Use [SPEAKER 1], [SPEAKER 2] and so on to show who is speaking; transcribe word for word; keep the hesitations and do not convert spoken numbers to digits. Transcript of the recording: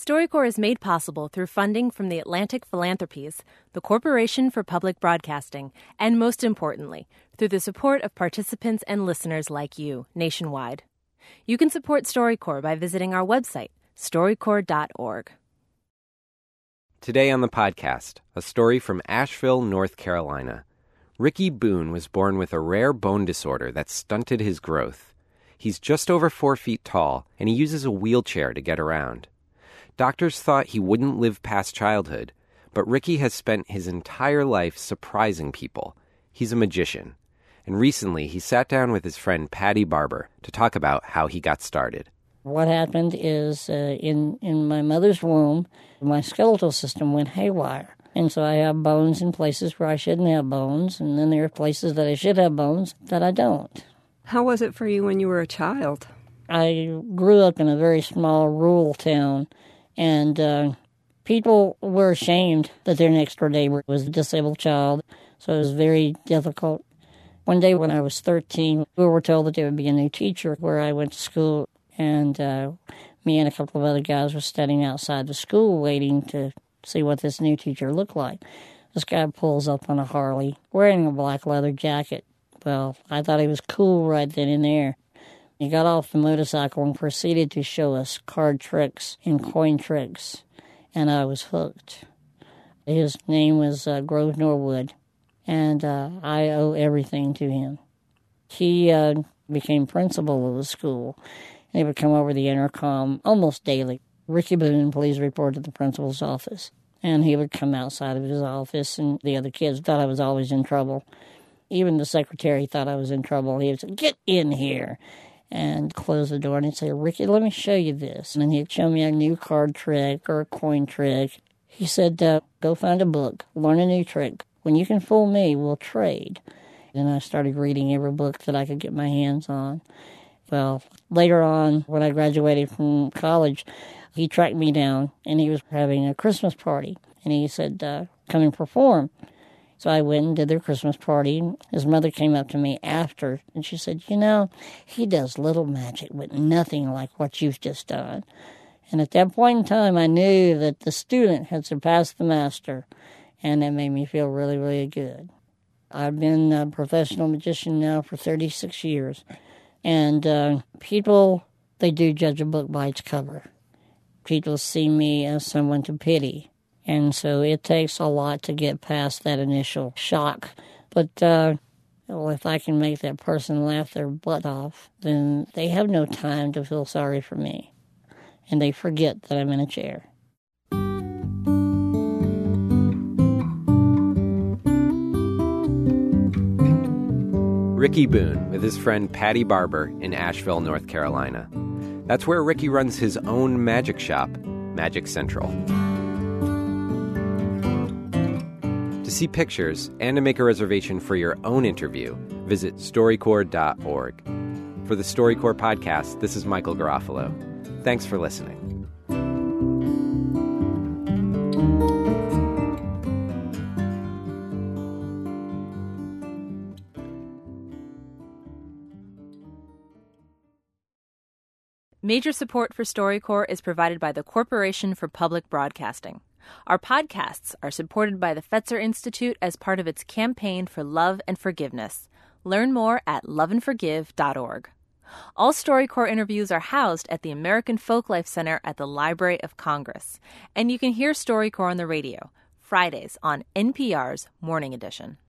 [SPEAKER 1] StoryCorps is made possible through funding from the Atlantic Philanthropies, the Corporation for Public Broadcasting, and most importantly, through the support of participants and listeners like you nationwide. You can support StoryCorps by visiting our website, story corps dot org.
[SPEAKER 2] Today on the podcast, a story from Asheville, North Carolina. Ricky Boone was born with a rare bone disorder that stunted his growth. He's just over four feet tall, and he uses a wheelchair to get around. Doctors thought he wouldn't live past childhood, but Ricky has spent his entire life surprising people. He's a magician. And recently, he sat down with his friend Patty Barber to talk about how he got started.
[SPEAKER 3] What happened is uh, in, in my mother's womb, my skeletal system went haywire. And so I have bones in places where I shouldn't have bones, and then there are places that I should have bones that I don't.
[SPEAKER 4] How was it for you when you were a child?
[SPEAKER 3] I grew up in a very small rural town, and uh, people were ashamed that their next door neighbor was a disabled child, so it was very difficult. One day when I was thirteen, we were told that there would be a new teacher where I went to school, and uh, me and a couple of other guys were standing outside the school waiting to see what this new teacher looked like. This guy pulls up on a Harley, wearing a black leather jacket. Well, I thought he was cool right then and there. He got off the motorcycle and proceeded to show us card tricks and coin tricks, and I was hooked. His name was uh, Grove Norwood, and uh, I owe everything to him. He uh, became principal of the school, and he would come over the intercom almost daily. Ricky Boone, please report to the principal's office. And he would come outside of his office, and the other kids thought I was always in trouble. Even the secretary thought I was in trouble. He would say, "Get in here," and close the door, and he'd say, "Ricky, let me show you this." And then he'd show me a new card trick or a coin trick. He said, uh, "Go find a book, learn a new trick. When you can fool me, we'll trade." And I started reading every book that I could get my hands on. Well, later on, when I graduated from college, he tracked me down, and he was having a Christmas party. And he said, uh, "Come and perform." So I went and did their Christmas party. His mother came up to me after, and she said, "You know, he does little magic, but nothing like what you've just done." And at that point in time, I knew that the student had surpassed the master, and that made me feel really, really good. I've been a professional magician now for thirty-six years, and uh, people, they do judge a book by its cover. People see me as someone to pity. And so it takes a lot to get past that initial shock. But uh, well, if I can make that person laugh their butt off, then they have no time to feel sorry for me. And they forget that I'm in a chair.
[SPEAKER 2] Ricky Boone with his friend Patty Barber in Asheville, North Carolina. That's where Ricky runs his own magic shop, Magic Central. To see pictures and to make a reservation for your own interview, visit story corps dot org. For the StoryCorps podcast, this is Michael Garofalo. Thanks for listening.
[SPEAKER 1] Major support for StoryCorps is provided by the Corporation for Public Broadcasting. Our podcasts are supported by the Fetzer Institute as part of its campaign for love and forgiveness. Learn more at love and forgive dot org. All StoryCorps interviews are housed at the American Folklife Center at the Library of Congress. And you can hear StoryCorps on the radio, Fridays on N P R's Morning Edition.